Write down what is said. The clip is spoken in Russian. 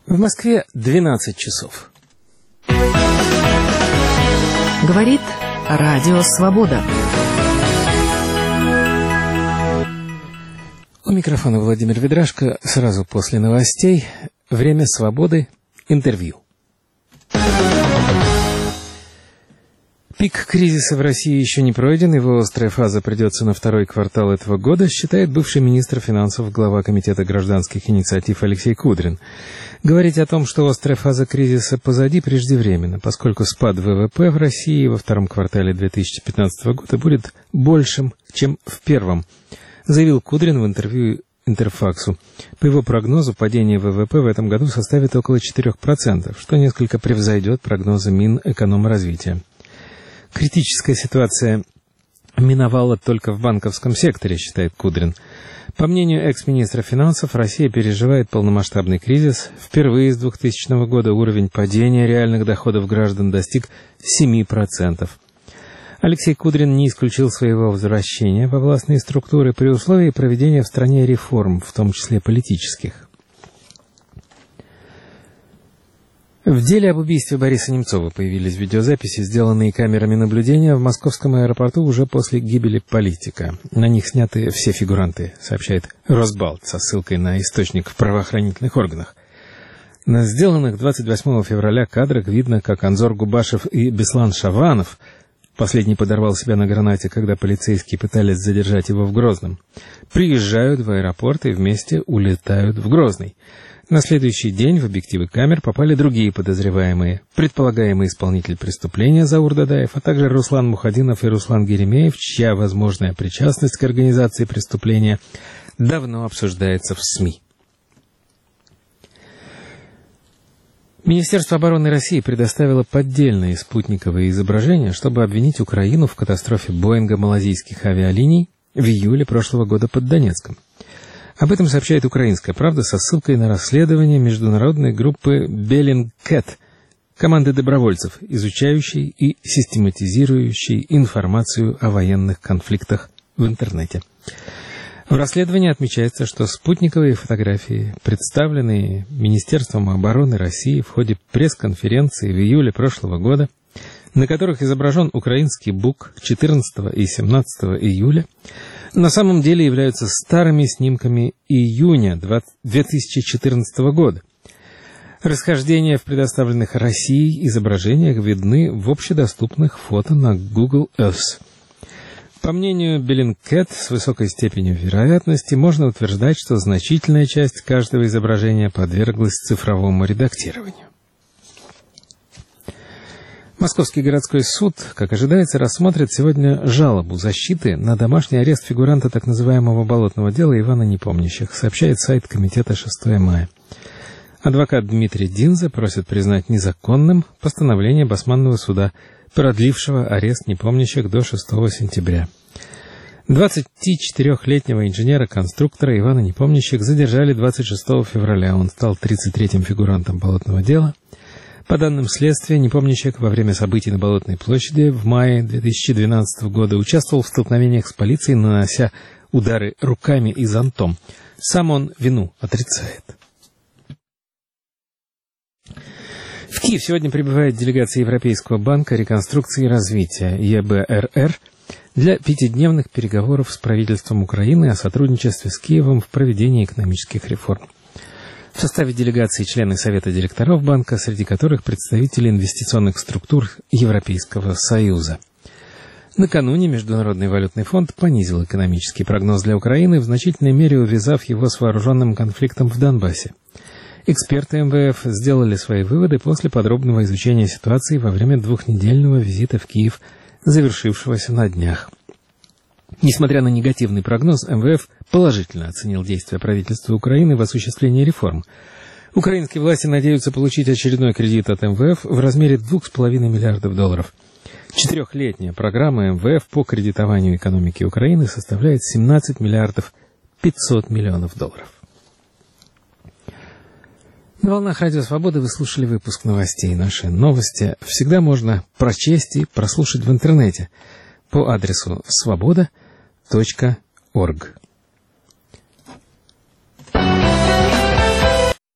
В Москве 12 часов. Говорит Радио Свобода. У микрофона Владимир Ведрашко. Сразу после новостей «Время свободы», интервью. Пик кризиса в России еще не пройден, его острая фаза придется на второй квартал этого года, считает бывший министр финансов, глава Комитета гражданских инициатив Алексей Кудрин. Говорить о том, что острая фаза кризиса позади, преждевременно, поскольку спад ВВП в России во втором квартале 2015 года будет большим, чем в первом, заявил Кудрин в интервью Интерфаксу. По его прогнозу, падение ВВП в этом году составит около 4%, что несколько превзойдет прогнозы Минэкономразвития. Критическая ситуация миновала только в банковском секторе, считает Кудрин. По мнению экс-министра финансов, Россия переживает полномасштабный кризис. Впервые с 2000 года уровень падения реальных доходов граждан достиг 7%. Алексей Кудрин не исключил своего возвращения во властные структуры при условии проведения в стране реформ, в том числе политических. В деле об убийстве Бориса Немцова появились видеозаписи, сделанные камерами наблюдения в московском аэропорту уже после гибели политика. На них сняты все фигуранты, сообщает Росбалт со ссылкой на источник в правоохранительных органах. На сделанных 28 февраля кадрах видно, как Анзор Губашев и Беслан Шаванов, последний подорвал себя на гранате, когда полицейские пытались задержать его в Грозном, приезжают в аэропорт и вместе улетают в Грозный. На следующий день в объективы камер попали другие подозреваемые, предполагаемый исполнитель преступления Заур Дадаев, а также Руслан Мухадинов и Руслан Геремеев, чья возможная причастность к организации преступления давно обсуждается в СМИ. Министерство обороны России предоставило поддельные спутниковые изображения, чтобы обвинить Украину в катастрофе Боинга малазийских авиалиний в июле прошлого года под Донецком. Об этом сообщает «Украинская правда» со ссылкой на расследование международной группы Bellingcat, команды добровольцев, изучающей и систематизирующей информацию о военных конфликтах в интернете. В расследовании отмечается, что спутниковые фотографии, представленные Министерством обороны России в ходе пресс-конференции в июле прошлого года, на которых изображен украинский БУК 14 и 17 июля, на самом деле являются старыми снимками июня 2014 года. Расхождения в предоставленных Россией изображениях видны в общедоступных фото на Google Earth. По мнению Bellingcat, с высокой степенью вероятности можно утверждать, что значительная часть каждого изображения подверглась цифровому редактированию. Московский городской суд, как ожидается, рассмотрит сегодня жалобу защиты на домашний арест фигуранта так называемого болотного дела Ивана Непомнящих, сообщает сайт комитета 6 мая. Адвокат Дмитрий Динзе просит признать незаконным постановление Басманного суда, продлившего арест Непомнящих до 6 сентября. 24-летнего инженера-конструктора Ивана Непомнящих задержали 26 февраля. Он стал 33-м фигурантом болотного дела. По данным следствия, Непомнящик во время событий на Болотной площади в мае 2012 года участвовал в столкновениях с полицией, нанося удары руками и зонтом. Сам он вину отрицает. В Киев сегодня прибывает делегация Европейского банка реконструкции и развития ЕБРР для 5-дневных переговоров с правительством Украины о сотрудничестве с Киевом в проведении экономических реформ. В составе делегации члены Совета директоров банка, среди которых представители инвестиционных структур Европейского Союза. Накануне Международный валютный фонд понизил экономический прогноз для Украины, в значительной мере увязав его с вооруженным конфликтом в Донбассе. Эксперты МВФ сделали свои выводы после подробного изучения ситуации во время двухнедельного визита в Киев, завершившегося на днях. Несмотря на негативный прогноз, МВФ положительно оценил действия правительства Украины в осуществлении реформ. Украинские власти надеются получить очередной кредит от МВФ в размере $2,5 миллиардов. 4-летняя программа МВФ по кредитованию экономики Украины составляет $17 миллиардов 500 миллионов. На волнах Радио Свободы вы слушали выпуск новостей. Наши новости всегда можно прочесть и прослушать в интернете по адресу svoboda.org.